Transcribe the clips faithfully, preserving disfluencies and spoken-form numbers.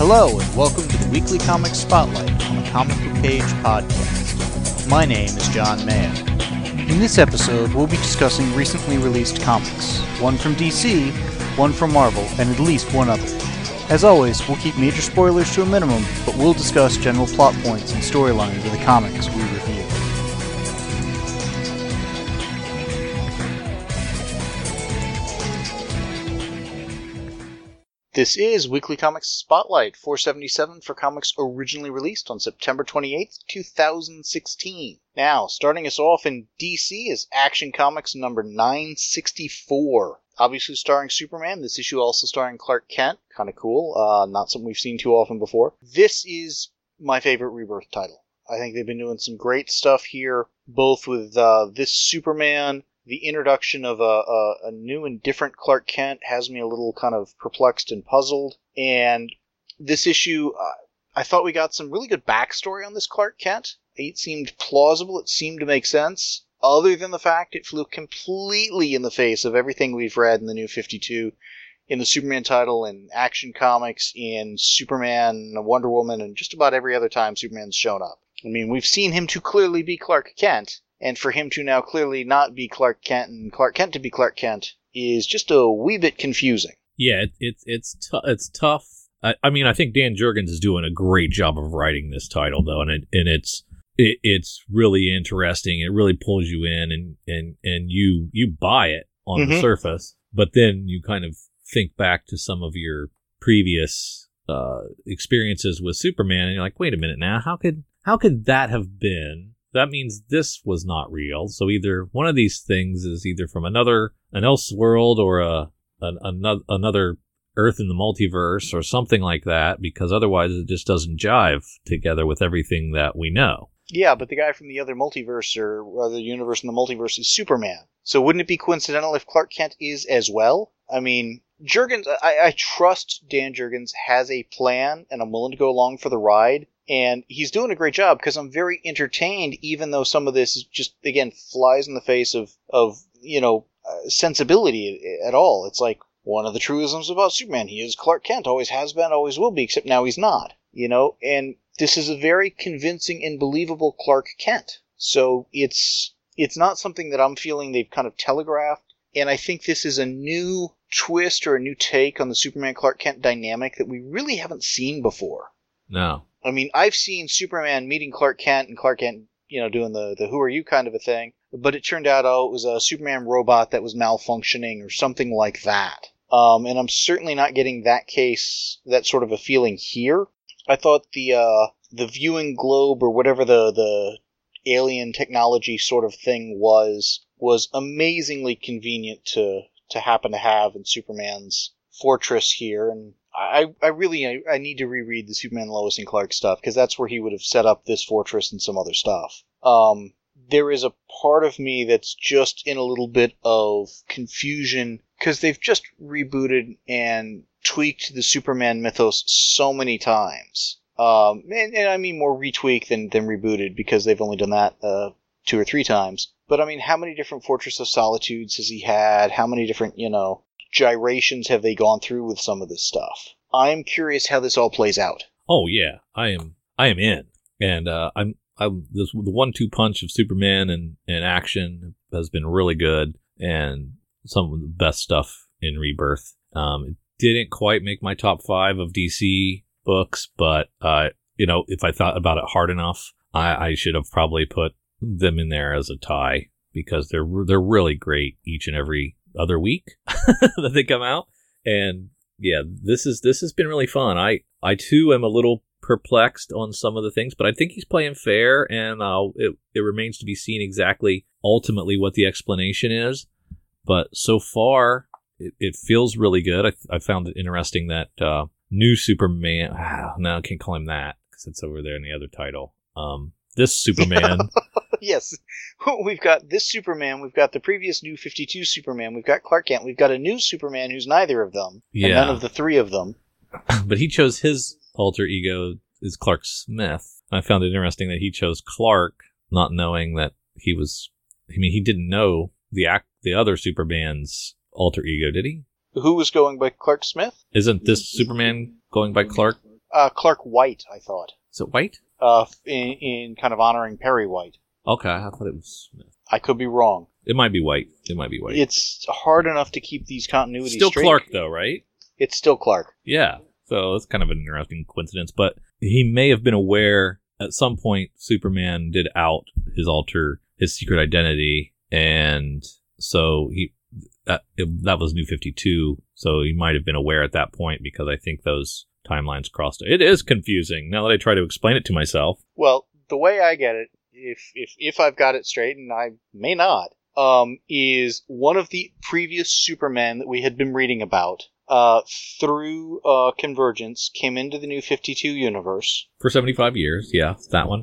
Hello, and welcome to the Weekly Comics Spotlight on the Comic Book Page podcast. My name is John Mayo. In this episode, we'll be discussing recently released comics, one from D C, one from Marvel, and at least one other. As always, we'll keep major spoilers to a minimum, but we'll discuss general plot points and storylines of the comics we review. This is Weekly Comics Spotlight four seventy-seven for comics originally released on September twenty-eighth, two thousand sixteen. Now, starting us off in D C is Action Comics number nine sixty-four. Obviously starring Superman, this issue also starring Clark Kent. Kind of cool, uh, not something we've seen too often before. This is my favorite Rebirth title. I think they've been doing some great stuff here, both with uh, this Superman. The introduction of a, a, a new and different Clark Kent has me a little kind of perplexed and puzzled. And this issue, uh, I thought we got some really good backstory on this Clark Kent. It seemed plausible. It seemed to make sense. Other than the fact it flew completely in the face of everything we've read in the New fifty-two, in the Superman title, in Action Comics, in Superman, Wonder Woman, and just about every other time Superman's shown up. I mean, we've seen him to clearly be Clark Kent. And for him to now clearly not be Clark Kent and Clark Kent to be Clark Kent is just a wee bit confusing. Yeah, it, it, it's t- it's tough. I, I mean, I think Dan Jurgens is doing a great job of writing this title, though, and it, and it's it, it's really interesting. It really pulls you in, and and, and you you buy it on mm-hmm. the surface, but then you kind of think back to some of your previous uh, experiences with Superman, and you're like, wait a minute now, how could how could that have been? That means this was not real. So either one of these things is either from another, an else world, or a an, another, another Earth in the multiverse, or something like that, because otherwise it just doesn't jive together with everything that we know. Yeah, but the guy from the other multiverse, or other universe in the multiverse, is Superman. So wouldn't it be coincidental if Clark Kent is as well? I mean, Jurgens, I, I trust Dan Jurgens has a plan, and I'm willing to go along for the ride. And he's doing a great job because I'm very entertained, even though some of this is just, again, flies in the face of, of you know, uh, sensibility at all. It's like one of the truisms about Superman. He is Clark Kent, always has been, always will be, except now he's not. You know, and this is a very convincing and believable Clark Kent. So it's it's not something that I'm feeling they've kind of telegraphed. And I think this is a new twist or a new take on the Superman-Clark Kent dynamic that we really haven't seen before. No. I mean, I've seen Superman meeting Clark Kent and Clark Kent, you know, doing the, the who are you kind of a thing, but it turned out, oh, it was a Superman robot that was malfunctioning or something like that. Um, and I'm certainly not getting that case, that sort of a feeling here. I thought the uh, the viewing globe or whatever the, the alien technology sort of thing was, was amazingly convenient to, to happen to have in Superman's fortress here, and I, I really I, I need to reread the Superman, Lois, and Clark stuff, because that's where he would have set up this fortress and some other stuff. Um, there is a part of me that's just in a little bit of confusion, because they've just rebooted and tweaked the Superman mythos so many times. Um, and, and I mean more retweaked than, than rebooted, because they've only done that uh, two or three times. But I mean, how many different Fortress of Solitudes has he had? How many different, you know, gyrations have they gone through with some of this stuff? I'm curious how this all plays out. Oh yeah, I am. I am in, and uh, I'm. I'm this, the one-two punch of Superman and, and Action has been really good, and some of the best stuff in Rebirth. Um, it didn't quite make my top five of D C books, but uh, you know, if I thought about it hard enough, I, I should have probably put them in there as a tie, because they're they're really great each and every other week that they come out. And yeah, this is this has been really fun. I I too am a little perplexed on some of the things, but I think he's playing fair, and uh, it it remains to be seen exactly ultimately what the explanation is. But so far, it, it feels really good. I I found it interesting that uh, new Superman. Ah, no, I can't call him that because it's over there in the other title. Um, this Superman. Yes, we've got this Superman, we've got the previous New fifty-two Superman, we've got Clark Kent, we've got a new Superman who's neither of them, yeah. and none of the three of them. But he chose his alter ego is Clark Smith. I found it interesting that he chose Clark, not knowing that he was, I mean, he didn't know the act, the other Superman's alter ego, did he? Who was going by Clark Smith? Isn't this Superman going by Clark Uh, Clark White, I thought. Is it White? Uh, in, in kind of honoring Perry White. Okay, I thought it was Smith. I could be wrong. It might be White. It might be White. It's hard enough to keep these continuities Still straight. Clark, though, right? It's still Clark. Yeah. So that's kind of an interesting coincidence. But he may have been aware at some point Superman did out his alter, his secret identity. And so he that, it, that was New fifty-two. So he might have been aware at that point because I think those timelines crossed. It is confusing now that I try to explain it to myself. Well, the way I get it, if if if I've got it straight, and I may not, um, is one of the previous Supermen that we had been reading about uh, through uh, Convergence came into the New fifty-two universe. For seventy-five years, yeah, that one.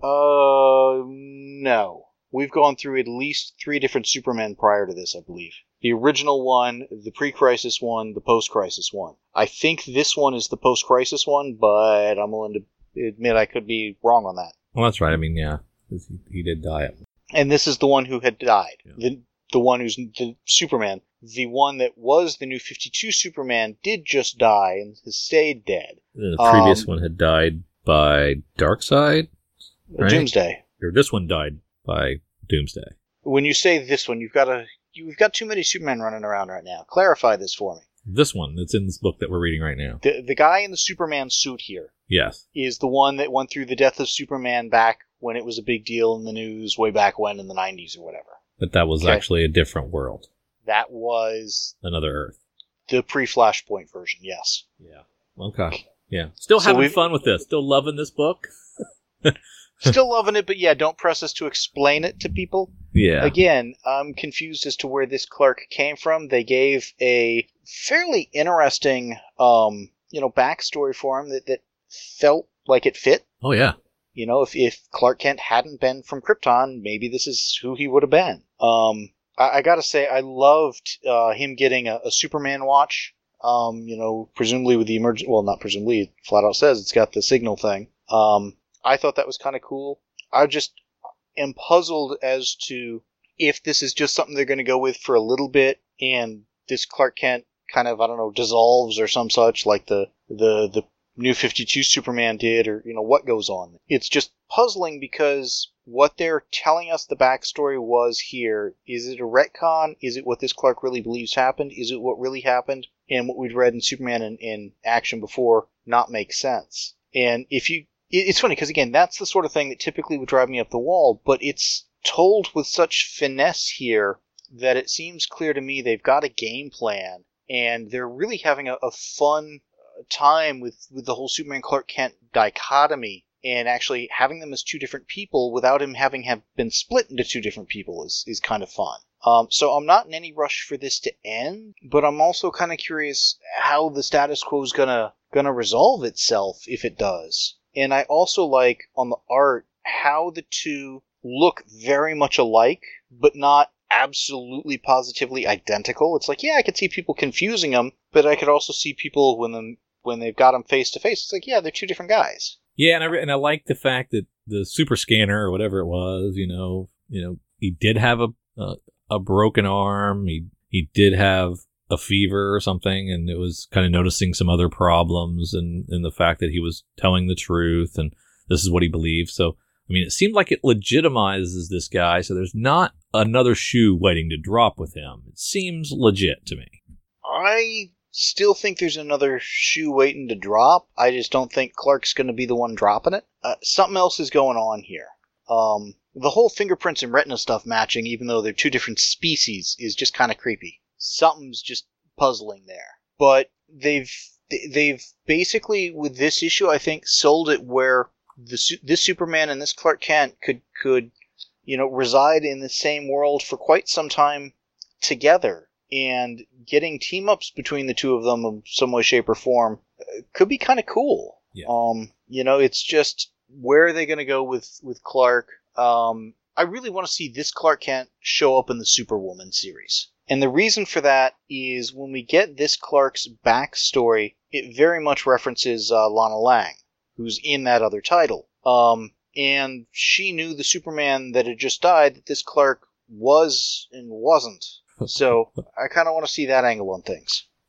Uh, no. We've gone through at least three different Supermen prior to this, I believe. The original one, the pre-crisis one, the post-crisis one. I think this one is the post-crisis one, but I'm willing to admit I could be wrong on that. Well, that's right. I mean, yeah, he, he did die. And this is the one who had died. Yeah. The the one who's the Superman. The one that was the New fifty-two Superman did just die and has stayed dead. The previous Um, one had died by Darkseid, right? Doomsday. Or this one died by Doomsday. When you say this one, you've got a you've got too many Supermen running around right now. Clarify this for me. This one that's in this book that we're reading right now. The the guy in the Superman suit here Yes. is the one that went through the death of Superman back when it was a big deal in the news way back when in the nineties or whatever. But that was Okay. actually a different world. That was Another Earth. the pre-Flashpoint version, yes. Yeah. Okay. Yeah. Still So having we've- fun with this. Still loving this book. Still loving it, but yeah, don't press us to explain it to people. Yeah. Again, I'm confused as to where this Clark came from. They gave a fairly interesting, um, you know, backstory for him that, that felt like it fit. Oh, yeah. You know, if, if Clark Kent hadn't been from Krypton, maybe this is who he would have been. Um, I, I gotta say, I loved uh, him getting a, a Superman watch. Um, you know, presumably with the emergent, well, not presumably, it flat out says it's got the signal thing. Um, I thought that was kind of cool. I just am puzzled as to if this is just something they're going to go with for a little bit, and this Clark Kent kind of, I don't know, dissolves or some such, like the the the New fifty-two Superman did, or you know what goes on. It's just puzzling because what they're telling us the backstory was here. Is it a retcon? Is it what this Clark really believes happened? Is it what really happened? And what we'd read in Superman in, in action before not make sense. And if you It's funny, because again, that's the sort of thing that typically would drive me up the wall, but it's told with such finesse here that it seems clear to me they've got a game plan, and they're really having a, a fun time with, with the whole Superman Clark Kent dichotomy, and actually having them as two different people without him having have been split into two different people is, is kind of fun. Um, so I'm not in any rush for this to end, but I'm also kind of curious how the status quo is gonna gonna resolve itself if it does. And I also like, on the art, how the two look very much alike, but not absolutely positively identical. It's like, yeah, I could see people confusing them, but I could also see people when them when they've got them face to face. It's like, yeah, they're two different guys. Yeah, and I re- and I like the fact that the super scanner or whatever it was, you know, you know, he did have a a, a broken arm. He he did have a fever or something, and it was kind of noticing some other problems, and, and the fact that he was telling the truth, and this is what he believed. So, I mean, it seemed like it legitimizes this guy, so there's not another shoe waiting to drop with him. It seems legit to me. I still think there's another shoe waiting to drop. I just don't think Clark's going to be the one dropping it. Uh, something else is going on here. Um, the whole fingerprints and retina stuff matching, even though they're two different species, is just kind of creepy. Something's just puzzling there. But they've they've basically, with this issue, I think, sold it where this this Superman and this Clark Kent could could you know reside in the same world for quite some time together. And getting team-ups between the two of them in some way, shape, or form uh, could be kind of cool. Yeah. Um, you know, it's just, where are they going to go with, with Clark? Um, I really want to see this Clark Kent show up in the Superwoman series. And the reason for that is when we get this Clark's backstory, it very much references uh, Lana Lang, who's in that other title. Um, and she knew the Superman that had just died that this Clark was and wasn't. So I kind of want to see that angle on things.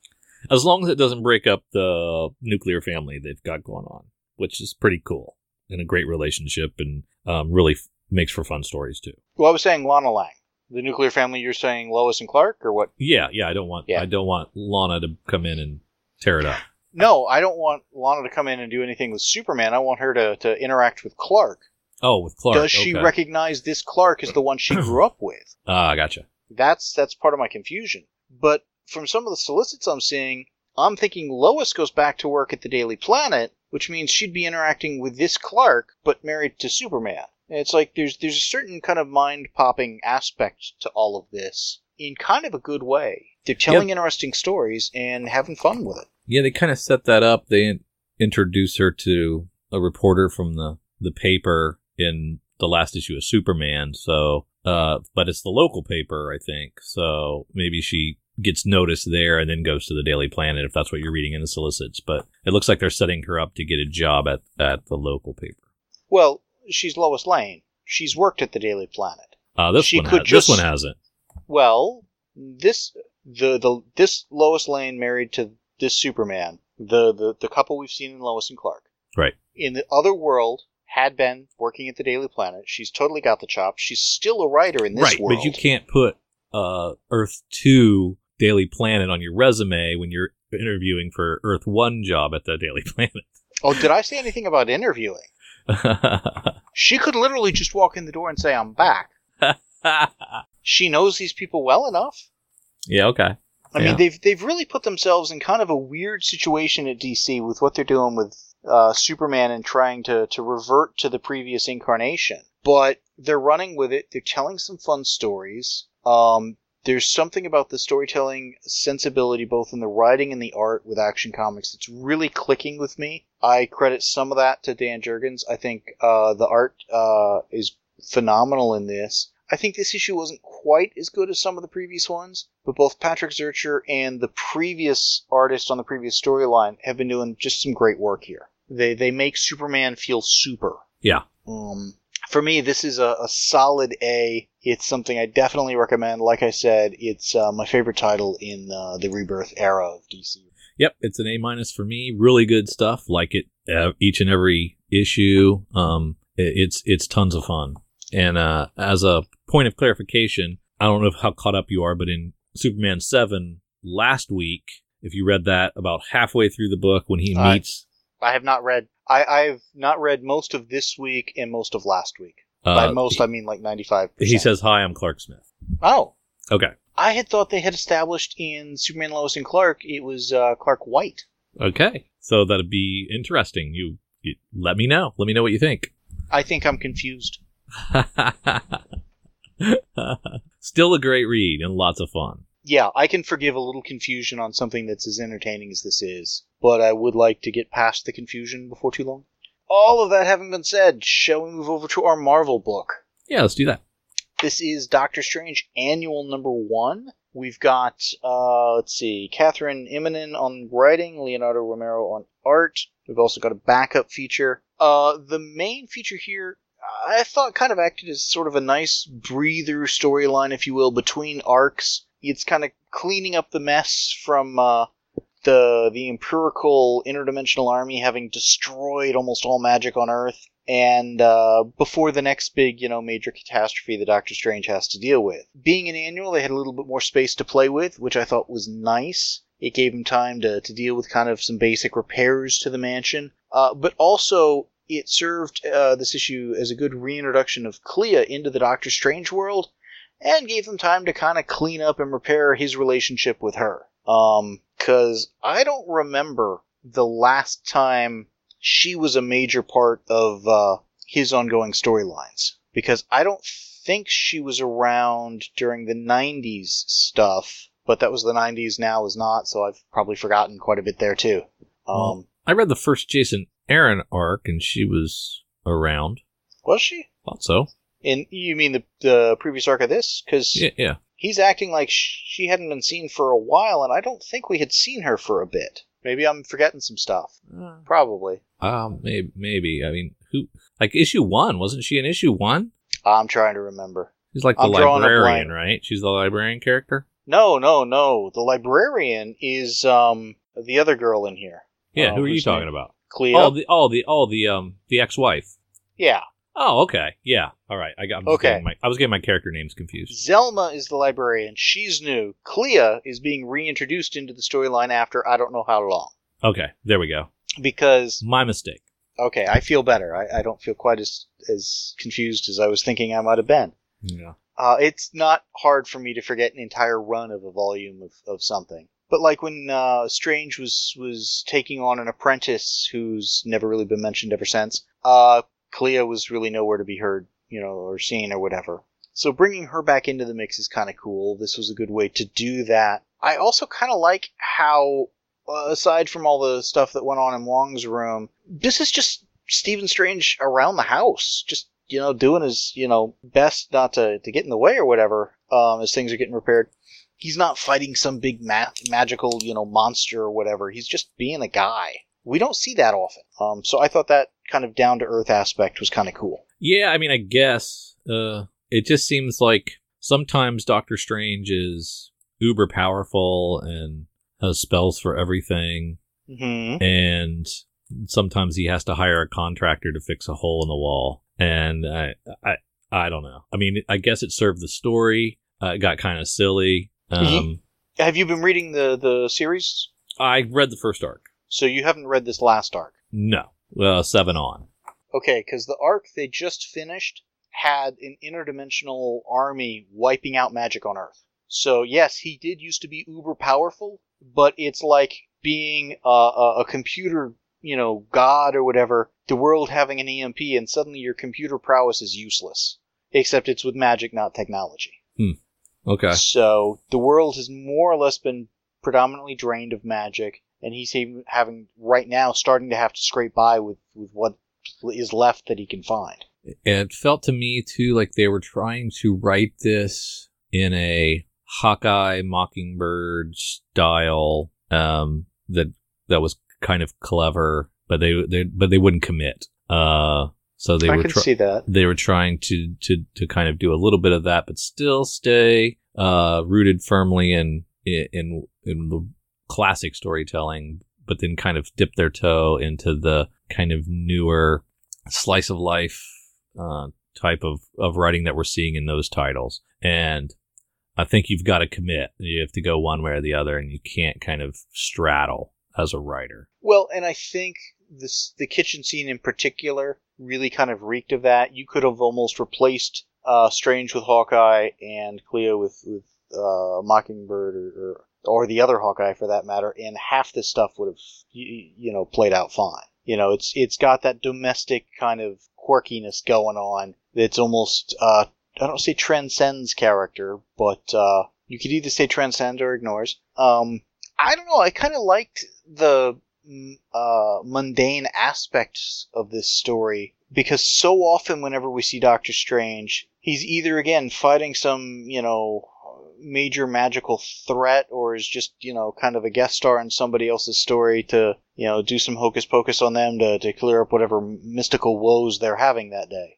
As long as it doesn't break up the nuclear family they've got going on, which is pretty cool and a great relationship, and um, really f- makes for fun stories too. Well, I was saying Lana Lang. The nuclear family, you're saying Lois and Clark, or what? Yeah, yeah. I don't want Yeah. I don't want Lana to come in and tear it up. No, I don't want Lana to come in and do anything with Superman. I want her to, to interact with Clark. Oh, with Clark. Does she okay. recognize this Clark as the one she grew up with? Ah, gotcha. That's that's part of my confusion. But from some of the solicits I'm seeing, I'm thinking Lois goes back to work at the Daily Planet, which means she'd be interacting with this Clark, but married to Superman. And it's like there's there's a certain kind of mind-popping aspect to all of this in kind of a good way. They're telling Yep. interesting stories and having fun with it. Yeah, they kind of set that up. They in- introduce her to a reporter from the, the paper in the last issue of Superman. So, uh, but it's the local paper, I think. So maybe she gets noticed there and then goes to the Daily Planet if that's what you're reading in the solicits. But it looks like they're setting her up to get a job at, at the local paper. Well, she's Lois Lane. She's worked at the Daily Planet. Uh, this She one could has, just- this one hasn't. Well, this the the this Lois Lane married to this Superman, the the, the couple we've seen in Lois and Clark. Right. In the other world, had been working at the Daily Planet. She's totally got the chops. She's still a writer in this Right, world. but you can't put uh, Earth two Daily Planet on your resume when you're interviewing for Earth one job at the Daily Planet. Oh, did I say anything about interviewing? She could literally just walk in the door and say, "I'm back." She knows these people well enough. Yeah, okay. I Yeah. mean, they've they've really put themselves in kind of a weird situation at D C with what they're doing with uh, Superman and trying to, to revert to the previous incarnation. But they're running with it. They're telling some fun stories. Um, there's something about the storytelling sensibility, both in the writing and the art with Action Comics, that's really clicking with me. I credit some of that to Dan Jurgens. I think uh, the art uh, is phenomenal in this. I think this issue wasn't quite as good as some of the previous ones, but both Patrick Zurcher and the previous artist on the previous storyline have been doing just some great work here. They they make Superman feel super. Yeah. Um, for me, this is a, a solid A. It's something I definitely recommend. Like I said, it's uh, my favorite title in uh, the Rebirth era of D C. Yep, it's an A minus for me. Really good stuff. Like it uh, each and every issue. Um, it, it's it's tons of fun. And uh, as a point of clarification, I don't know how caught up you are, but in Superman seven last week, if you read that about halfway through the book when he I- meets... I have not read. I, I've not read most of this week and most of last week. Uh, By most, I mean like ninety-five percent. he says, "Hi, I'm Clark Smith." Oh. Okay. I had thought they had established in Superman, Lois, and Clark it was uh, Clark White. Okay. So that'd be interesting. You, you let me know. Let me know what you think. I think I'm confused. Still a great read and lots of fun. Yeah, I can forgive a little confusion on something that's as entertaining as this is, but I would like to get past the confusion before too long. All of that having been said, shall we move over to our Marvel book? Yeah, let's do that. This is Doctor Strange Annual Number One. We've got, uh, let's see, Catherine Immonen on writing, Leonardo Romero on art. We've also got a backup feature. Uh, the main feature here, I thought kind of acted as sort of a nice breather storyline, if you will, between arcs. It's kind of cleaning up the mess from uh, the the empirical interdimensional army having destroyed almost all magic on Earth, and uh, before the next big, you know, major catastrophe that Doctor Strange has to deal with. Being an annual, they had a little bit more space to play with, which I thought was nice. It gave him time to, to deal with kind of some basic repairs to the mansion, uh, but also it served uh, this issue as a good reintroduction of Clea into the Doctor Strange world, and gave them time to kind of clean up and repair his relationship with her. Um, cause I don't remember the last time she was a major part of, uh, his ongoing storylines. Because I don't think she was around during the nineties stuff, but that was the nineties, now is not, so I've probably forgotten quite a bit there too. Um, Well, I read the first Jason Aaron arc, and she was around. was she? Thought so. And you mean the, the previous arc of this? Cause Yeah, yeah. he's acting like she hadn't been seen for a while, and I don't think we had seen her for a bit. Maybe I'm forgetting some stuff. Uh, Probably. um, maybe, maybe. I mean, who? Like issue one, wasn't she in issue one? I'm trying to remember. She's like the I'm drawing a librarian, blank. right? She's the librarian character. No, no, no. The librarian is um the other girl in here. Yeah, uh, who are you whose talking name- about? Clea. Oh, the oh the oh the um the ex-wife. Yeah. Oh, okay. Yeah. All right. I got. I'm just Okay. getting my, I was getting my character names confused. Zelma is the librarian. She's new. Clea is being reintroduced into the storyline after I don't know how long. Okay. There we go. Because, My mistake. okay, I feel better. I, I don't feel quite as, as confused as I was thinking I might have been. Yeah. Uh, it's not hard for me to forget an entire run of a volume of, of something. But like when uh, Strange was, was taking on an apprentice who's never really been mentioned ever since, uh, Clea was really nowhere to be heard, you know, or seen or whatever. So bringing her back into the mix is kind of cool. This was a good way to do that. I also kind of like how, uh, aside from all the stuff that went on in Wong's room, this is just Stephen Strange around the house, just, you know, doing his, you know, best not to, to get in the way or whatever, um, as things are getting repaired. He's not fighting some big ma- magical, you know, monster or whatever. He's just being a guy. We don't see that often. Um, so I thought that kind of down-to-earth aspect was kind of cool. Yeah. I mean, I guess uh, it just seems like sometimes Doctor Strange is uber powerful and has spells for everything, Mm-hmm. and sometimes he has to hire a contractor to fix a hole in the wall. And I, I, I don't know. I mean, I guess it served the story. Uh, it got kind of silly. Um, Mm-hmm. Have you been reading the, the series? I read the first arc. So you haven't read this last arc. No, uh, seven on. Okay, because the arc they just finished had an interdimensional army wiping out magic on Earth. So yes, he did used to be uber powerful, but it's like being a, a, a computer, you know, god or whatever, the world having an E M P and suddenly your computer prowess is useless. Except it's with magic, not technology. Hmm. Okay. So the world has more or less been predominantly drained of magic, and he's even having, right now, starting to have to scrape by with, with what is left that he can find. It felt to me, too, like they were trying to write this in a Hawkeye Mockingbird style um, that that was kind of clever, but they, they but they wouldn't commit. Uh, so they I were can try- see that. they were trying to, to to kind of do a little bit of that, but still stay uh, rooted firmly in in in the classic storytelling, but then kind of dip their toe into the kind of newer slice of life uh, type of, of writing that we're seeing in those titles. And I think you've got to commit. You have to go one way or the other, and you can't kind of straddle as a writer. Well, and I think this the kitchen scene in particular really kind of reeked of that. You could have almost replaced uh, Strange with Hawkeye and Clea with, with uh, Mockingbird or, or or the other Hawkeye for that matter, and half this stuff would have you, you know played out fine. You know, it's it's got that domestic kind of quirkiness going on that's almost uh, I don't say transcends character, but uh, you could either say transcends or ignores. Um, I don't know. I kind of liked the uh, mundane aspects of this story because so often whenever we see Doctor Strange, he's either again fighting some you know major magical threat or is just you know kind of a guest star in somebody else's story to you know do some hocus pocus on them to, to clear up whatever mystical woes they're having that day.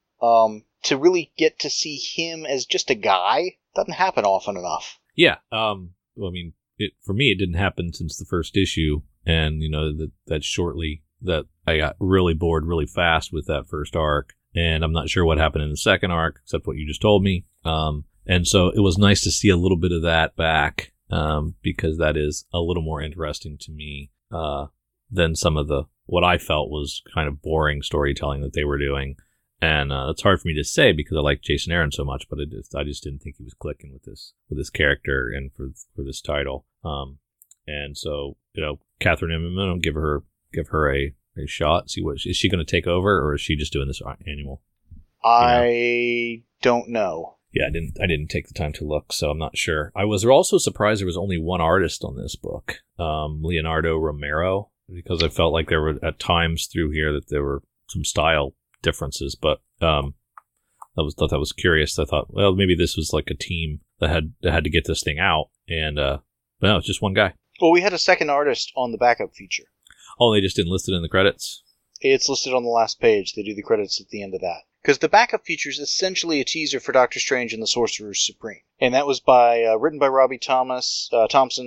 Um, to really get to see him as just a guy doesn't happen often enough. Yeah. Um, well, I mean, it, for me, it didn't happen since the first issue. And, you know, that, that shortly that I got really bored really fast with that first arc. And I'm not sure what happened in the second arc, except what you just told me. Um, and so it was nice to see a little bit of that back, um, because that is a little more interesting to me, uh, than some of the, what I felt was kind of boring storytelling that they were doing. And uh, it's hard for me to say because I like Jason Aaron so much, but I just I just didn't think he was clicking with this with this character and for for this title. Um, and so you know, Catherine Immonen, give her give her a, a shot. See what is she going to take over, or is she just doing this annual? I You know? don't know. Yeah, I didn't I didn't take the time to look, so I'm not sure. I was also surprised there was only one artist on this book, um, Leonardo Romero, because I felt like there were at times through here that there were some style differences, but um, I was thought that was curious. I thought, well, maybe this was like a team that had that had to get this thing out, and uh, but no, it's just one guy. Well, we had a second artist on the backup feature. Oh, they just didn't list it in the credits. It's listed on the last page. They do the credits at the end of that. Because the backup feature is essentially a teaser for Doctor Strange and the Sorcerer Supreme. And that was by uh, written by Robbie Thomas, uh, Thompson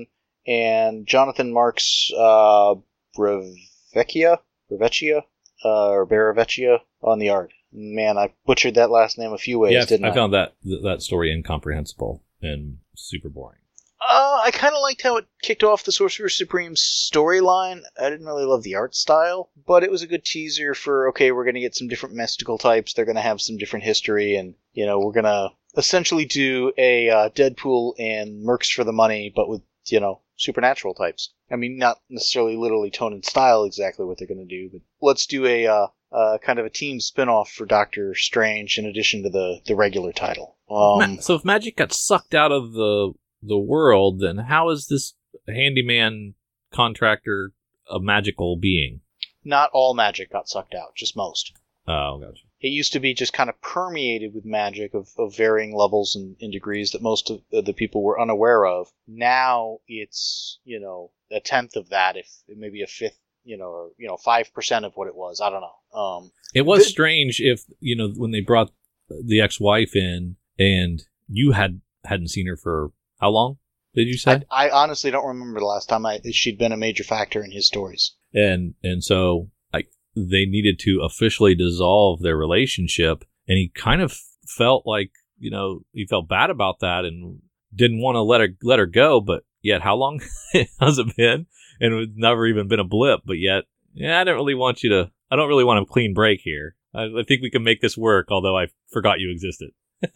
and Jonathan Marks uh, Brevecchia, Brevecchia, uh, or Baravecchia on the art. Man, I butchered that last name a few ways, yeah, didn't I? I found that that story incomprehensible and super boring. Uh, I kind of liked how it kicked off the Sorcerer Supreme storyline. I didn't really love the art style, but it was a good teaser for, okay, we're going to get some different mystical types. They're going to have some different history, and, you know, we're going to essentially do a uh, Deadpool and Mercs for the Money, but with, you know, supernatural types. I mean, not necessarily literally tone and style exactly what they're going to do, but let's do a uh, uh, kind of a team spin-off for Doctor Strange in addition to the, the regular title. Um, So if magic got sucked out of the the world, then how is this handyman contractor a magical being? Not all magic got sucked out, just most. Oh, gotcha. It used to be just kind of permeated with magic of, of varying levels and, and degrees that most of the people were unaware of. Now it's, you know, a tenth of that, if maybe a fifth, you know, or, you know, five percent of what it was. I don't know. Um, it was the, strange if, you know, when they brought the ex-wife in and you had, hadn't seen her for how long, did you say? I, I honestly don't remember the last time I, she'd been a major factor in his stories. And and so like they needed to officially dissolve their relationship, and he kind of felt like, you know, he felt bad about that and didn't want to let her let her go. But yet, how long has it been? And it's never even been a blip. But yet, yeah, I don't really want you to. I don't really want a clean break here. I, I think we can make this work. Although I forgot you existed.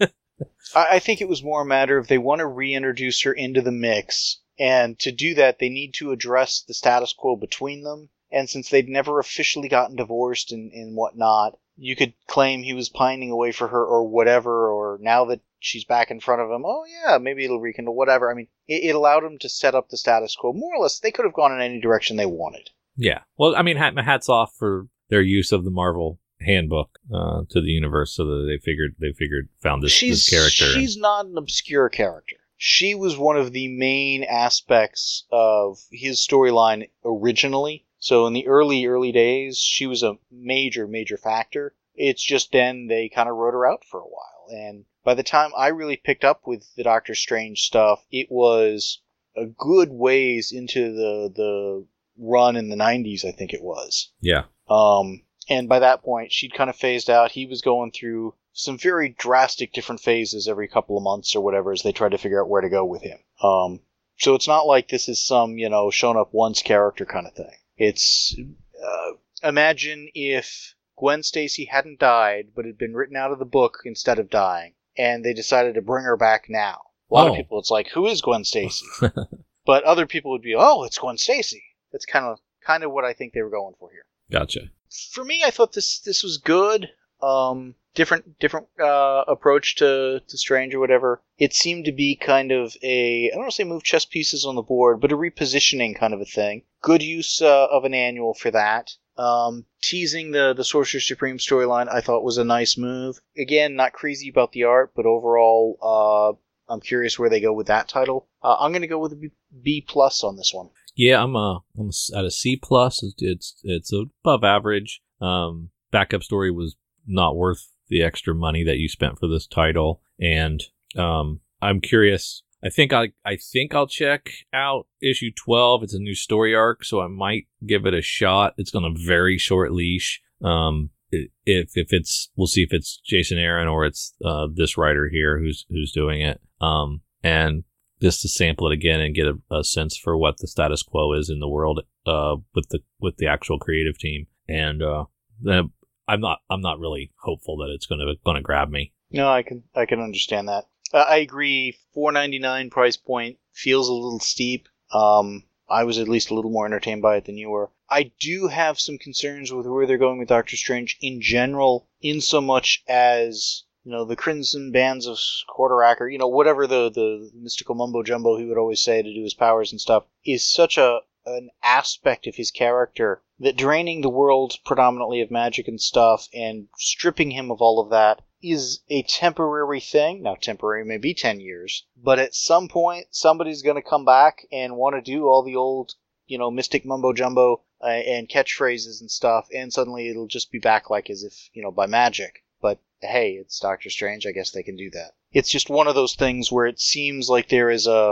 I think it was more a matter of they want to reintroduce her into the mix, and to do that, they need to address the status quo between them. And since they'd never officially gotten divorced and, and whatnot, you could claim he was pining away for her or whatever, or now that she's back in front of him, oh yeah, maybe it'll rekindle, whatever. I mean, it, it allowed them to set up the status quo. More or less, they could have gone in any direction they wanted. Yeah. Well, I mean, hats off for their use of the Marvel handbook uh, to the universe, so that they figured they figured found this, she's, this character. She's not an obscure character. She was one of the main aspects of his storyline originally. So in the early, early days, she was a major, major factor. It's just then they kind of wrote her out for a while. And by the time I really picked up with the Doctor Strange stuff, it was a good ways into the the run in the nineties, I think it was. Yeah. Um, and by that point, she'd kind of phased out. He was going through some very drastic different phases every couple of months or whatever as they tried to figure out where to go with him. Um, so it's not like this is some, you know, shown up once character kind of thing. It's, uh, imagine if Gwen Stacy hadn't died, but had been written out of the book instead of dying, and they decided to bring her back now. A lot oh. of people, it's like, who is Gwen Stacy? But other people would be, oh, it's Gwen Stacy. That's kind of kind of what I think they were going for here. Gotcha. For me, I thought this this was good. Um, different different uh, approach to, to Strange or whatever. It seemed to be kind of a, I don't want to say move chess pieces on the board, but a repositioning kind of a thing. Good use uh, of an annual for that. Um, teasing the, the Sorcerer Supreme storyline I thought was a nice move. Again, not crazy about the art, but overall, uh, I'm curious where they go with that title. Uh, I'm going to go with a B, B plus on this one. Yeah, I'm a I'm at a C plus. It's it's, it's above average. Um, backup story was not worth the extra money that you spent for this title, and um, I'm curious. I think I I think I'll check out issue twelve. It's a new story arc, so I might give it a shot. It's on a very short leash. Um, if if it's, we'll see if it's Jason Aaron or it's uh, this writer here who's who's doing it. Um, and just to sample it again and get a, a sense for what the status quo is in the world uh, with the with the actual creative team. And uh, then I'm not I'm not really hopeful that it's gonna gonna grab me. No, I can I can understand that. Uh, I agree. four ninety-nine price point feels a little steep. Um, I was at least a little more entertained by it than you were. I do have some concerns with where they're going with Doctor Strange in general, in so much as, you know, the Crimson Bands of Quarteracker, you know, whatever the, the mystical mumbo-jumbo he would always say to do his powers and stuff, is such a an aspect of his character that draining the world predominantly of magic and stuff and stripping him of all of that is a temporary thing. Now, temporary may be ten years, but at some point, somebody's going to come back and want to do all the old, you know, mystic mumbo-jumbo uh, and catchphrases and stuff, and suddenly it'll just be back like as if, you know, by magic. But hey, it's Doctor Strange, I guess they can do that. It's just one of those things where it seems like there is a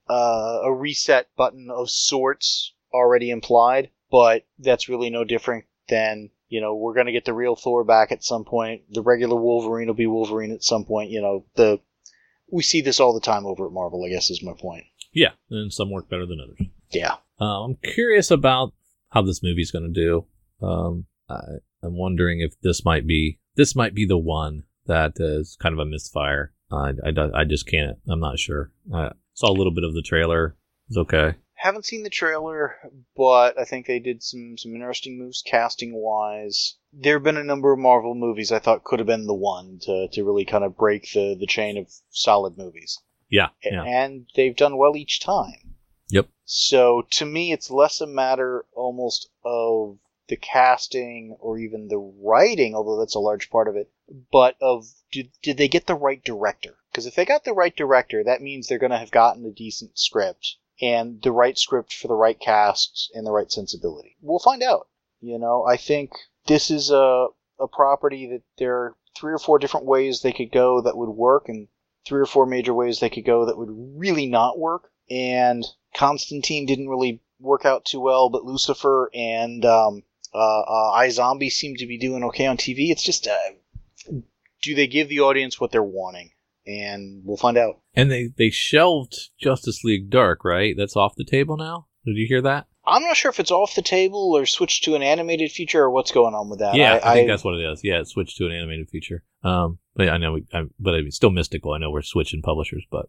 uh, a reset button of sorts already implied, but that's really no different than, you know, we're going to get the real Thor back at some point. The regular Wolverine will be Wolverine at some point. You know, the we see this all the time over at Marvel, I guess is my point. Yeah, and some work better than others. Yeah. Uh, I'm curious about how this movie's going to do. Um, I, I'm wondering if this might be this might be the one that is kind of a misfire. I, I, I just can't. I'm not sure. I saw a little bit of the trailer. It's okay. Haven't seen the trailer, but I think they did some, some interesting moves casting-wise. There have been a number of Marvel movies I thought could have been the one to, to really kind of break the, the chain of solid movies. Yeah, yeah. And they've done well each time. Yep. So to me, it's less a matter almost of the casting or even the writing, although that's a large part of it, but of did, did they get the right director? Because if they got the right director, that means they're going to have gotten a decent script. And the right script for the right cast and the right sensibility. We'll find out. You know, I think this is a a property that there are three or four different ways they could go that would work, and three or four major ways they could go that would really not work. And Constantine didn't really work out too well, but Lucifer and um, uh, uh, iZombie seem to be doing okay on T V. It's just, uh, do they give the audience what they're wanting? And we'll find out. And they, they shelved Justice League Dark, right? That's off the table now? Did you hear that? I'm not sure if it's off the table or switched to an animated feature or what's going on with that. Yeah, I, I think I, that's what it is. Yeah, it's switched to an animated feature. Um, but I know, we, I, but I mean, still mystical. I know we're switching publishers, but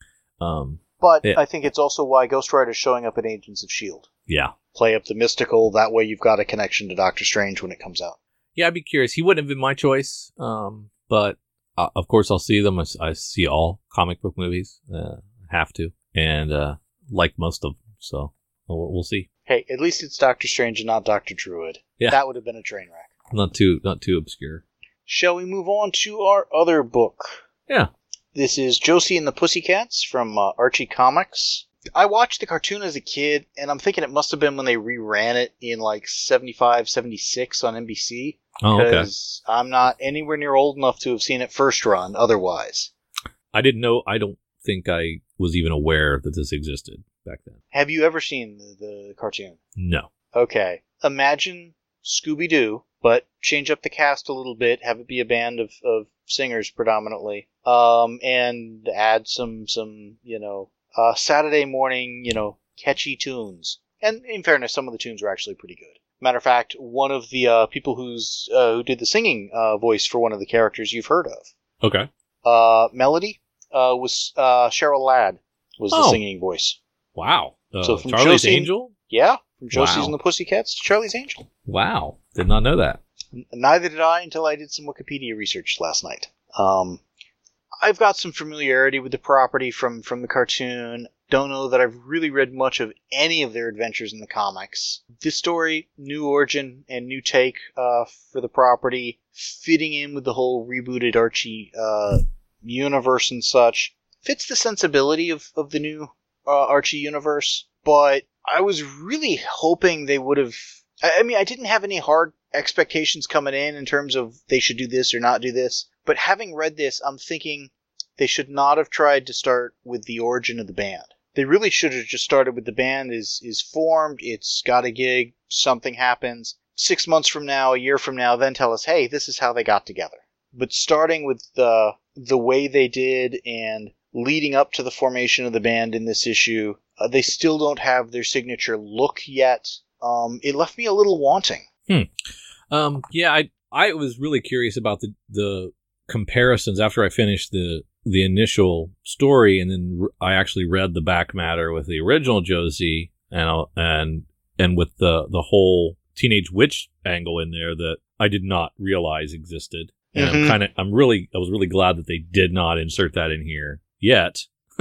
um, but yeah. I think it's also why Ghost Rider's showing up in Agents of S H I E L D. Yeah, play up the mystical. That way, you've got a connection to Doctor Strange when it comes out. Yeah, I'd be curious. He wouldn't have been my choice, um, but. Uh, of course, I'll see them. I, I see all comic book movies. Uh, have to. And uh, like most of them. So we'll, we'll see. Hey, at least it's Doctor Strange and not Doctor Druid. Yeah. That would have been a train wreck. Not too, not too obscure. Shall we move on to our other book? Yeah. This is Josie and the Pussycats from uh, Archie Comics. I watched the cartoon as a kid, and I'm thinking it must have been when they reran it in like seventy-five, seventy-six on N B C. Oh, okay. Because I'm not anywhere near old enough to have seen it first run otherwise. I didn't know. I don't think I was even aware that this existed back then. Have you ever seen the, the cartoon? No. Okay. Imagine Scooby-Doo, but change up the cast a little bit, have it be a band of, of singers predominantly, um, and add some, some you know, uh, Saturday morning, you know, catchy tunes. And in fairness, some of the tunes were actually pretty good. Matter of fact, one of the uh, people who's uh, who did the singing uh, voice for one of the characters you've heard of. Okay. Uh, Melody uh, was uh, Cheryl Ladd was the oh. singing voice. Wow. Uh, so from Charlie's Josie, Angel? Yeah, from Josie's Wow. and the Pussycats to Charlie's Angel. Wow. Did not know that. N- neither did I until I did some Wikipedia research last night. Um, I've got some familiarity with the property from, from the cartoon. Don't know that I've really read much of any of their adventures in the comics. This story, new origin and new take uh, for the property, fitting in with the whole rebooted Archie uh, universe and such, fits the sensibility of, of the new uh, Archie universe, but I was really hoping they would have... I, I mean, I didn't have any hard expectations coming in in terms of they should do this or not do this, but having read this, I'm thinking they should not have tried to start with the origin of the band. They really should have just started with the band is is formed, it's got a gig, something happens. Six months from now, a year from now, then tell us, hey, this is how they got together. But starting with the the way they did and leading up to the formation of the band in this issue, uh, they still don't have their signature look yet. Um, it left me a little wanting. Hmm. Um, yeah, I I was really curious about the the comparisons after I finished the the initial story, and then r- I actually read the back matter with the original Josie and and and with the the whole teenage witch angle in there that I did not realize existed. And Mm-hmm. I'm kind of I'm really I was really glad that they did not insert that in here yet.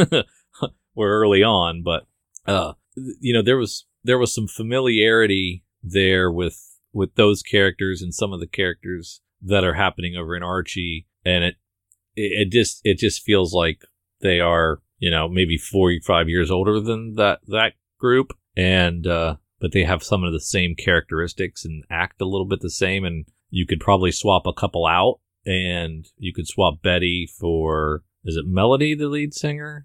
We're early on, but uh, you know there was there was some familiarity there with with those characters and some of the characters that are happening over in Archie, and it it, it just it just feels like they are, you know, maybe forty-five years older than that that group, and uh, but they have some of the same characteristics and act a little bit the same, and you could probably swap a couple out, and you could swap Betty for, is it Melody, the lead singer?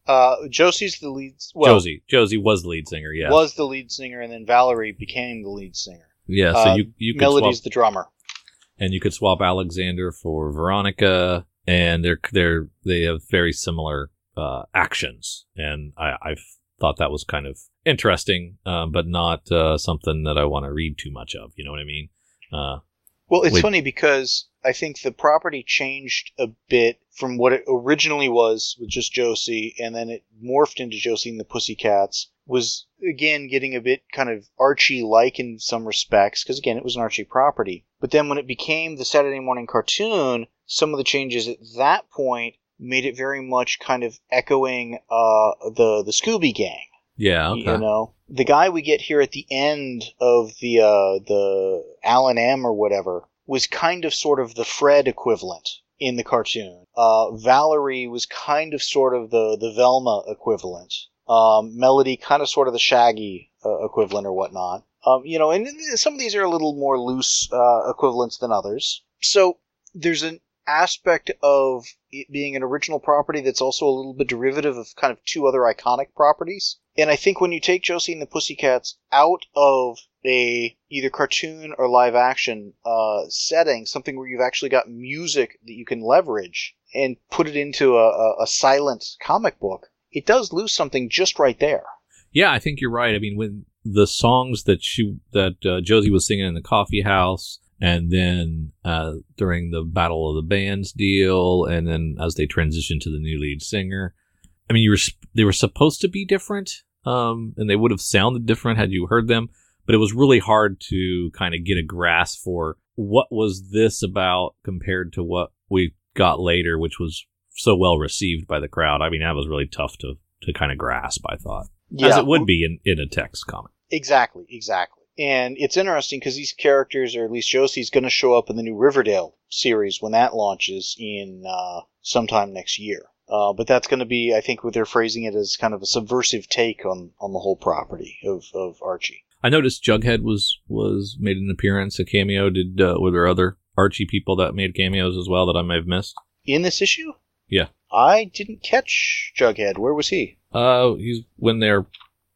Uh, Josie's the lead. Well, Josie. Josie was the lead singer. Yeah. was the lead singer, and then Valerie became the lead singer. Yeah. So Uh, you you could Melody's swap, the drummer. and you could swap Alexander for Veronica, and they're they're they have very similar uh, actions, and I I thought that was kind of interesting, uh, but not uh, something that I want to read too much of. You know what I mean? Uh, Well, it's Wait. funny because I think the property changed a bit from what it originally was with just Josie, and then it morphed into Josie and the Pussycats. Was again getting a bit kind of Archie-like in some respects, because again, it was an Archie property. But then when it became the Saturday morning cartoon, some of the changes at that point made it very much kind of echoing uh, the the Scooby Gang. yeah. Okay. You know, the guy we get here at the end of the uh, the Alan M or whatever was kind of sort of the Fred equivalent in the cartoon. Uh, Valerie was kind of sort of the the Velma equivalent. Um, Melody kind of sort of the Shaggy uh, equivalent or whatnot. Um, you know, and some of these are a little more loose uh, equivalents than others. So there's an aspect of it being an original property that's also a little bit derivative of kind of two other iconic properties. And I think when you take Josie and the Pussycats out of a either cartoon or live action uh, setting, something where you've actually got music that you can leverage, and put it into a, a, a silent comic book, it does lose something just right there. Yeah, I think you're right. I mean, when the songs that she that uh, Josie was singing in the coffee house, and then uh, during the Battle of the Bands deal, and then as they transitioned to the new lead singer, I mean, you were they were supposed to be different, um, and they would have sounded different had you heard them. But it was really hard to kind of get a grasp for what was this about compared to what we got later, which was so well received by the crowd. I mean, that was really tough to to kind of grasp, I thought, Yeah, as it would be in, in a text comic. Exactly, exactly. And it's interesting because these characters, or at least Josie's, going to show up in the new Riverdale series when that launches in uh, sometime next year. Uh, but that's going to be, I think, what they're phrasing it as kind of a subversive take on, on the whole property of, of Archie. I noticed Jughead was was made an appearance, a cameo. Did uh, were there other Archie people that made cameos as well that I may have missed? In this issue? Yeah. I didn't catch Jughead. Where was he? Uh, he's when they're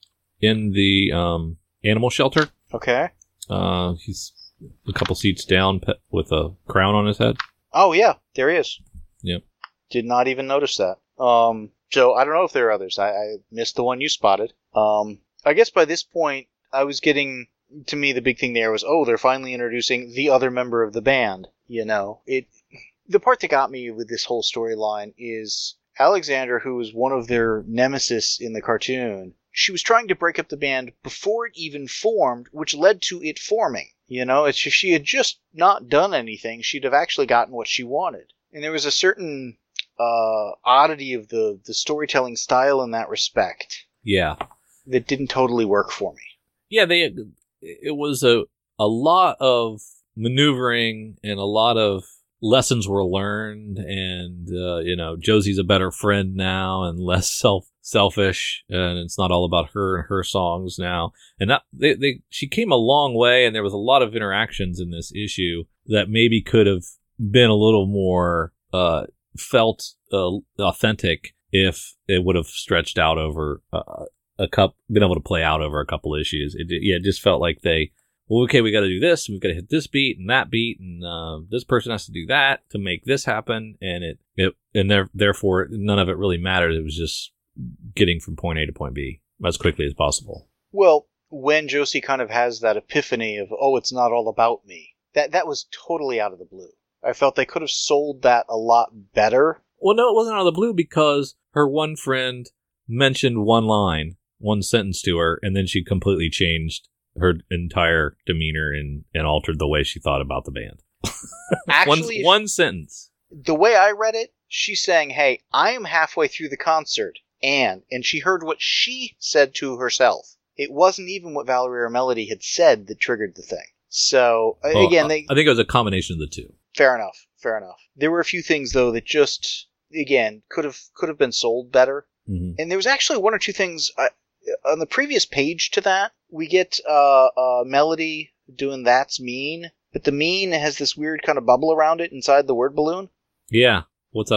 in the um, animal shelter. Okay. Uh, he's a couple seats down pe- with a crown on his head. Oh, yeah. There he is. Yep. Did not even notice that. Um, so I don't know if there are others. I, I missed the one you spotted. Um, I guess by this point, I was getting, to me, the big thing there was, oh, they're finally introducing the other member of the band. You know, it. The part that got me with this whole storyline is Alexander, who was one of their nemesis in the cartoon. She was trying to break up the band before it even formed, which led to it forming. You know, it's if she had just not done anything, she'd have actually gotten what she wanted. And there was a certain uh, oddity of the, the storytelling style in that respect Yeah. that didn't totally work for me. Yeah, they. It was a a lot of maneuvering and a lot of lessons were learned, and uh, you know, Josie's a better friend now and less self selfish, and it's not all about her and her songs now. And that they, they she came a long way, and there was a lot of interactions in this issue that maybe could have been a little more uh, felt uh, authentic if it would have stretched out over uh, a cup, been able to play out over a couple issues. It yeah, it just felt like they. Well, okay, we got to do this. We've got to hit this beat and that beat, and uh, this person has to do that to make this happen. And it, it and there, therefore, none of it really mattered. It was just getting from point A to point B as quickly as possible. Well, when Josie kind of has that epiphany of, oh, it's not all about me, that that was totally out of the blue. I felt they could have sold that a lot better. Well, no, it wasn't out of the blue because her one friend mentioned one line, one sentence to her, and then she completely changed her entire demeanor and, and altered the way she thought about the band. Actually, one, one sentence. The way I read it, she's saying, hey, I am halfway through the concert, and, and she heard what she said to herself. It wasn't even what Valerie or Melody had said that triggered the thing. So, Well, again, they... I think it was a combination of the two. Fair enough, fair enough. There were a few things, though, that just, again, could have could have been sold better. Mm-hmm. And there was actually one or two things... Uh, on the previous page to that, we get uh, uh, Melody doing That's Mean, but the mean has this weird kind of bubble around it inside the word balloon. Yeah. What's that about?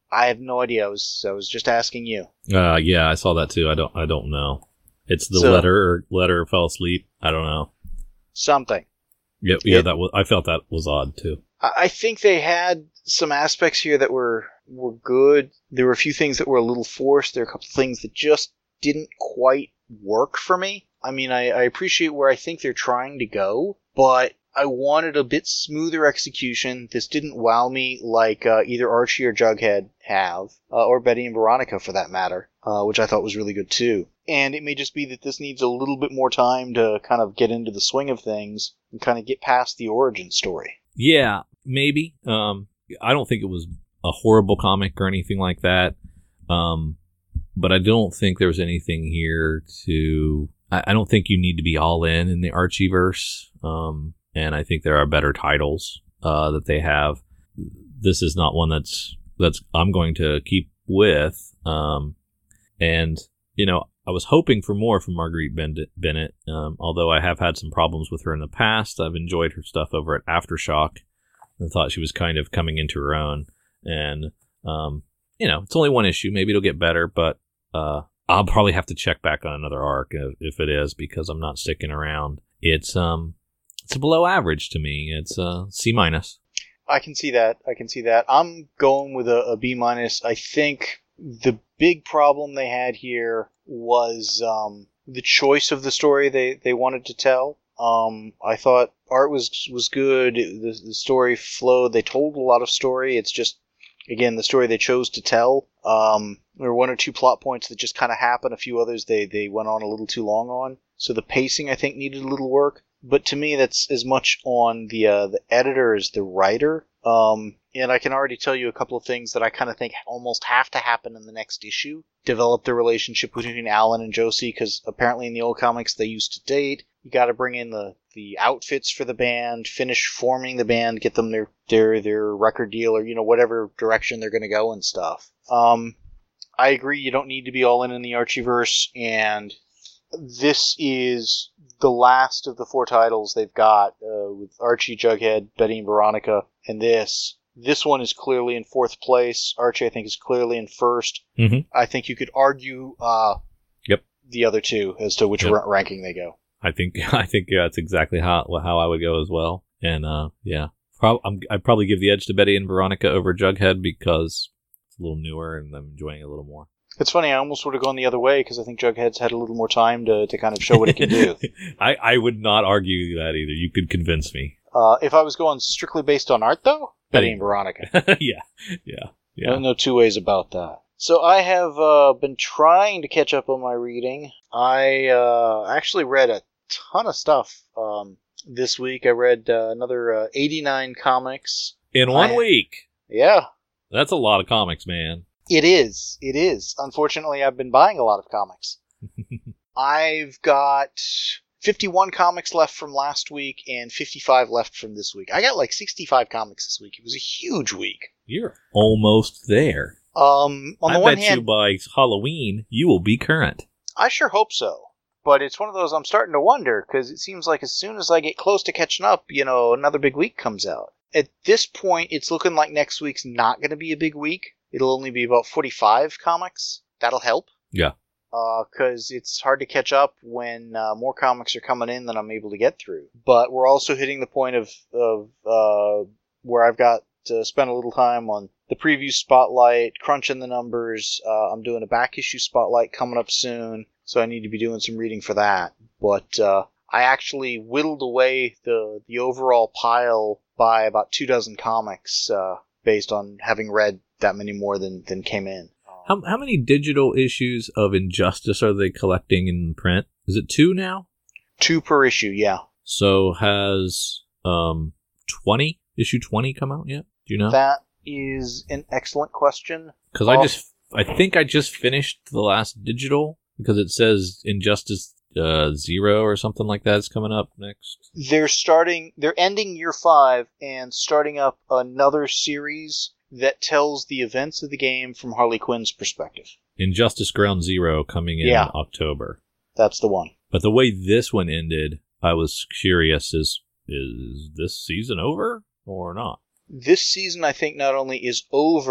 I have no idea. I was I was just asking you. Uh, yeah, I saw that too. I don't I don't know. It's the So- letter or letter fell asleep. I don't know. Something. Yeah, yeah, It- that was. I felt that was odd too. I I think they had some aspects here that were were good. There were a few things that were a little forced. There were a couple of things that just didn't quite work for me. I mean, I, I appreciate where I think they're trying to go, but I wanted a bit smoother execution. This didn't wow me like uh, either Archie or Jughead have, uh, or Betty and Veronica for that matter, uh, which I thought was really good too. And it may just be that this needs a little bit more time to kind of get into the swing of things and kind of get past the origin story. Yeah, maybe. Um, I don't think it was a horrible comic or anything like that. Um, but I don't think there's anything here to. I, I don't think you need to be all in in the Archieverse. Um, and I think there are better titles uh, that they have. This is not one that's that's I'm going to keep with. Um, and you know, I was hoping for more from Marguerite Bennett. Um, although I have had some problems with her in the past, I've enjoyed her stuff over at Aftershock and thought she was kind of coming into her own. And um, you know, it's only one issue. Maybe it'll get better, but uh, I'll probably have to check back on another arc if, if it is, because I'm not sticking around. It's um, it's a below average to me. It's a uh, C minus. I can see that. I can see that. I'm going with a, a B minus. I think the big problem they had here was um, the choice of the story they, they wanted to tell. Um, I thought art was was good. The, the story flowed. They told a lot of story. It's just, again, the story they chose to tell. Um, there were one or two plot points that just kind of happened. A few others they, they went on a little too long on. So the pacing, I think, needed a little work. But to me, that's as much on the uh, the editor as the writer. Um, and I can already tell you a couple of things that I kind of think almost have to happen in the next issue. Develop the relationship between Alan and Josie, because apparently in the old comics they used to date. You got to bring in the, the outfits for the band, finish forming the band, get them their their their record deal, or you know whatever direction they're going to go and stuff. Um, I agree. You don't need to be all in in the Archieverse, and this is the last of the four titles they've got uh, with Archie, Jughead, Betty, and Veronica, and this. This one is clearly in fourth place. Archie, I think, is clearly in first. Mm-hmm. I think you could argue uh, Yep. the other two as to which Yep. ra- ranking they go. I think I think yeah, that's exactly how how I would go as well. And uh, yeah, Pro- I'm, I'd probably give the edge to Betty and Veronica over Jughead because it's a little newer and I'm enjoying it a little more. It's funny, I almost would have gone the other way because I think Jughead's had a little more time to, to kind of show what it can do. I, I would not argue that either. You could convince me. Uh, if I was going strictly based on art, though, Betty and Veronica. yeah, yeah, yeah. No, no two ways about that. So I have uh, been trying to catch up on my reading. I uh, actually read a ton of stuff um, this week. I read uh, another uh, eighty-nine comics. In one I- week. Yeah, That's a lot of comics, man. it is. It is. Unfortunately, I've been buying a lot of comics. I've got fifty-one comics left from last week and fifty-five left from this week. I got like sixty-five comics this week. It was a huge week. You're almost there. Um, on the I one bet hand, you by Halloween you will be current. I sure hope so. But it's one of those I'm starting to wonder, because it seems like as soon as I get close to catching up, you know, another big week comes out. At this point, it's looking like next week's not going to be a big week. It'll only be about forty-five comics. That'll help. Yeah. Because it's hard to catch up when uh, more comics are coming in than I'm able to get through. But we're also hitting the point of, of uh, where I've got to spend a little time on the preview spotlight, crunching the numbers. Uh, I'm doing a back issue spotlight coming up soon, so I need to be doing some reading for that. But uh, I actually whittled away the, the overall pile by about two dozen comics uh, based on having read that many more than, than came in. How how many digital issues of Injustice are they collecting in print? Is it two now? Two per issue, yeah. So has um twenty issue twenty come out yet? Do you know? That is an excellent question. Because I just I think I just finished the last digital because it says Injustice uh, Zero or something like that is coming up next. They're starting, they're ending year five and starting up another series that tells the events of the game from Harley Quinn's perspective. Injustice Ground Zero coming in Yeah. October. That's the one. But the way this one ended, I was curious: is is this season over or not? This season, I think, not only is over,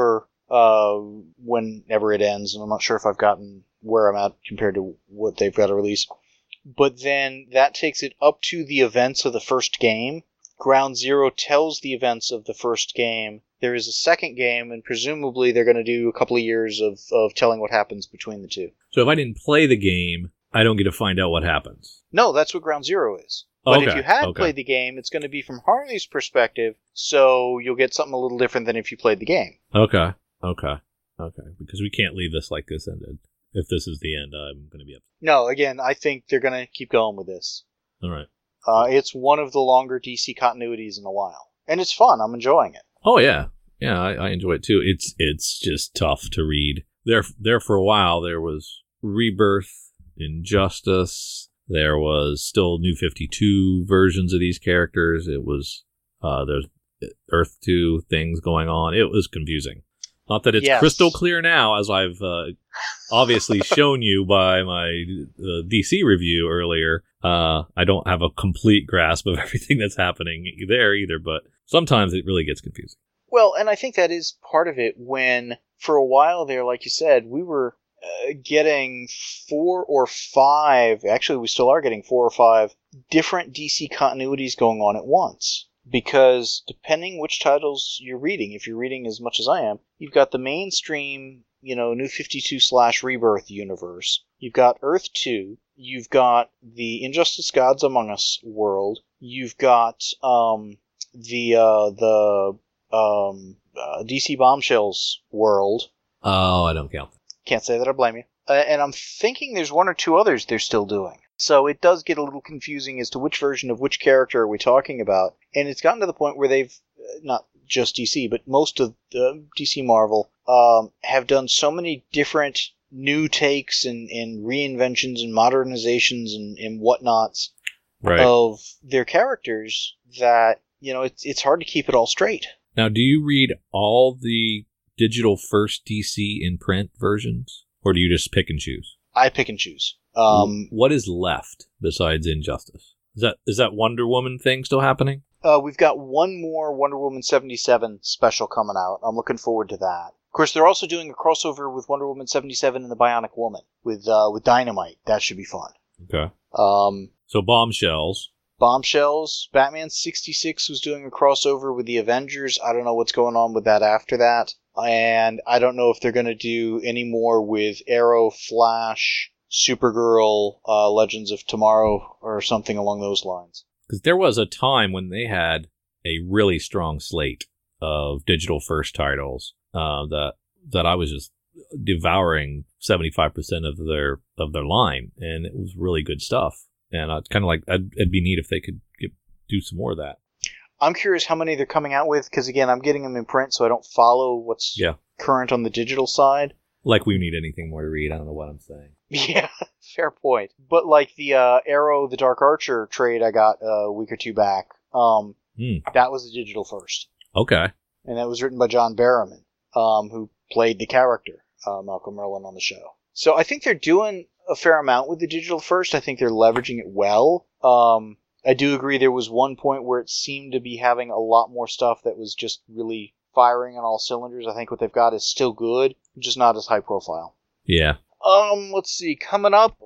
uh, whenever it ends, and I'm not sure if I've gotten where I'm at compared to what they've got to release. But then that takes it up to the events of the first game. Ground Zero tells the events of the first game. There is a second game, and presumably they're going to do a couple of years of, of telling what happens between the two. So if I didn't play the game, I don't get to find out what happens. No, that's what Ground Zero is. But okay, if you had okay. played the game, it's going to be from Harley's perspective, so you'll get something a little different than if you played the game. Okay, okay, okay. Because we can't leave this like this ended. If this is the end, I'm going to be upset. No, again, I think they're going to keep going with this. All right. Uh, it's one of the longer D C continuities in a while. And it's fun. I'm enjoying it. Oh, yeah. Yeah, I, I enjoy it too. It's it's just tough to read. There, there for a while, there was Rebirth, Injustice. There was still New fifty-two versions of these characters. It was, uh, there's Earth two things going on. It was confusing. Not that it's yes. crystal clear now, as I've uh, obviously shown you by my uh, D C review earlier. Uh, I don't have a complete grasp of everything that's happening there either, but sometimes it really gets confusing. Well, and I think that is part of it when, for a while there, like you said, we were uh, getting four or five, actually we still are getting four or five different D C continuities going on at once. Because depending which titles you're reading, if you're reading as much as I am, you've got the mainstream, you know, New fifty-two slash Rebirth universe. You've got Earth two. You've got the Injustice Gods Among Us world. You've got um, the uh, the um, uh, D C Bombshells world. Oh, I don't count that. Can't say that I blame you. Uh, and I'm thinking there's one or two others they're still doing. So it does get a little confusing as to which version of which character are we talking about. And it's gotten to the point where they've, uh, not just D C, but most of uh, D C Marvel, um, have done so many different new takes and, and reinventions and modernizations and, and whatnots right. of their characters that, you know, it's, it's hard to keep it all straight. Now, do you read all the digital first D C in print versions? Or do you just pick and choose? I pick and choose. Um, what is left besides Injustice? Is that is that Wonder Woman thing still happening? Uh, we've got one more Wonder Woman seventy-seven special coming out. I'm looking forward to that. Of course, they're also doing a crossover with Wonder Woman seventy-seven and the Bionic Woman with uh, with Dynamite. That should be fun. Okay. Um, so Bombshells. Bombshells. Batman sixty-six was doing a crossover with the Avengers. I don't know what's going on with that after that. And I don't know if they're going to do any more with Arrow, Flash, Supergirl, uh, Legends of Tomorrow, or something along those lines. Because there was a time when they had a really strong slate of digital first titles uh, that that I was just devouring seventy-five percent of their of their line, and it was really good stuff. And it's kind of like I'd, it'd be neat if they could get, do some more of that. I'm curious how many they're coming out with, because again, I'm getting them in print, so I don't follow what's yeah. current on the digital side. Like we need anything more to read. I don't know what I'm saying. Yeah, fair point. But like the uh, Arrow, the Dark Archer trade I got a week or two back, um, mm. that was a digital first. Okay. And that was written by John Barrowman, um, who played the character, uh, Malcolm Merlyn, on the show. So I think they're doing a fair amount with the digital first. I think they're leveraging it well. Um, I do agree there was one point where it seemed to be having a lot more stuff that was just really firing on all cylinders. I think what they've got is still good, just not as high profile. Yeah. Um, let's see. Coming up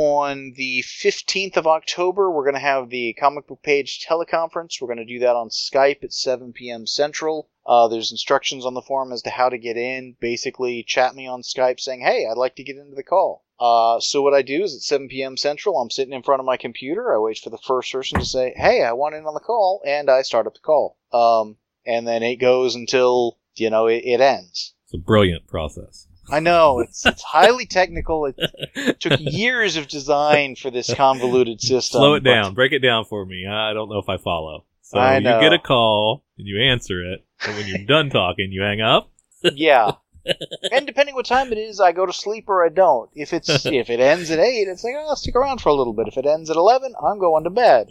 on the fifteenth of October, we're going to have the Comic Book Page teleconference. We're going to do that on Skype at seven p.m. Central. Uh, there's instructions on the forum as to how to get in. Basically, chat me on Skype saying, hey, I'd like to get into the call. Uh, so what I do is at seven p.m. Central, I'm sitting in front of my computer. I wait for the first person to say, hey, I want in on the call, and I start up the call. Um, and then it goes until, you know, it, it ends. It's a brilliant process. I know. It's it's highly technical. It took years of design for this convoluted system. Slow it down. Break it down for me. I don't know if I follow. So I you know. get a call, and you answer it, and when you're done talking, you hang up? Yeah. And depending what time it is, I go to sleep or I don't. If it's if it ends at eight, it's like, oh, I'll stick around for a little bit. If it ends at eleven, I'm going to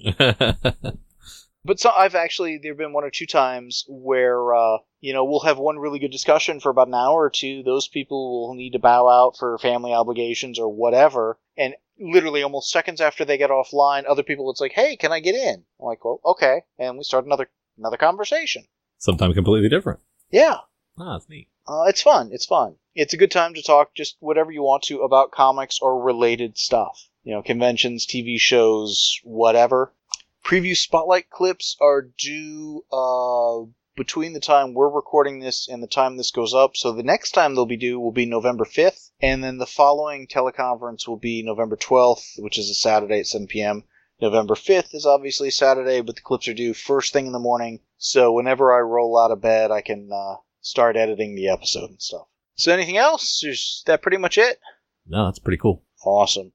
bed. But so I've actually, there have been one or two times where, uh, you know, we'll have one really good discussion for about an hour or two. Those people will need to bow out for family obligations or whatever. And literally almost seconds after they get offline, other people, it's like, hey, can I get in? I'm like, well, okay. And we start another another conversation. Sometimes completely different. Yeah. Ah, that's neat. Uh, it's fun. It's fun. It's a good time to talk just whatever you want to about comics or related stuff. You know, conventions, T V shows, whatever. Preview spotlight clips are due uh, between the time we're recording this and the time this goes up. So the next time they'll be due will be November fifth. And then the following teleconference will be November twelfth, which is a Saturday at seven p.m. November fifth is obviously Saturday, but the clips are due first thing in the morning. So whenever I roll out of bed, I can uh, start editing the episode and stuff. So anything else? Is that pretty much it? No, that's pretty cool. Awesome.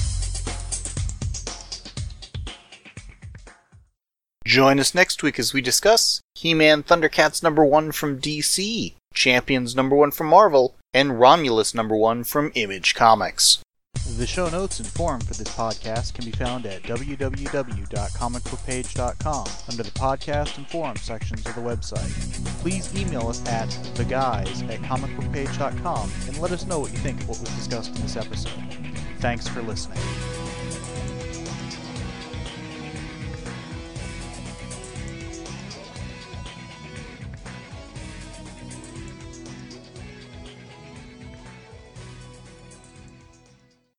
Join us next week as we discuss He-Man Thundercats number one from D C, Champions number one from Marvel, and Romulus number one from Image Comics. The show notes and forum for this podcast can be found at w w w dot comic book page dot com under the podcast and forum sections of the website. Please email us at theguys at comic book page dot com and let us know what you think of what was discussed in this episode. Thanks for listening.